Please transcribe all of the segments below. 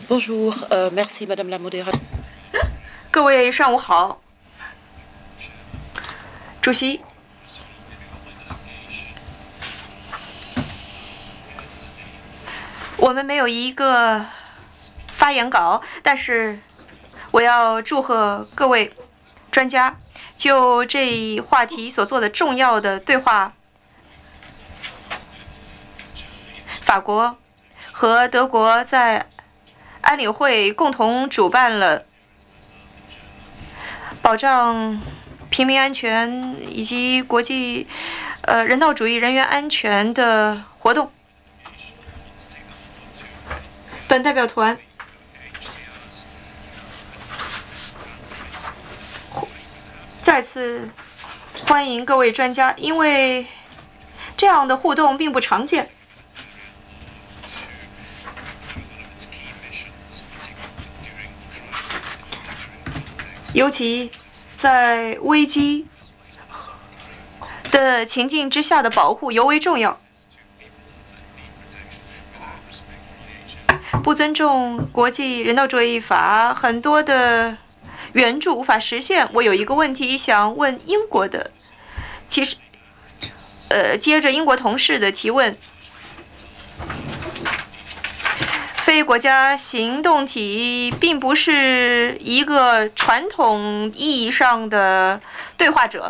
Bonjour, merci Madame la modératrice. 各位上午好，主席。我们没有一个发言稿，但是我要祝贺各位专家就这一话题所做的重要的对话。法国和德国在安理会共同主办了保障平民安全以及国际人道主义人员安全的活动。本代表团再次欢迎各位专家，因为这样的互动并不常见。尤其在危机的情境之下的保护尤为重要。不尊重国际人道主义法，很多的援助无法实现。我有一个问题想问英国的，其实，接着英国同事的提问，非国家行动体并不是一个传统意义上的对话者。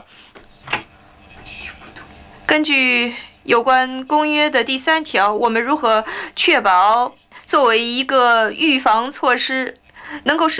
根据有关公约的第3条，我们如何确保作为一个预防措施能够使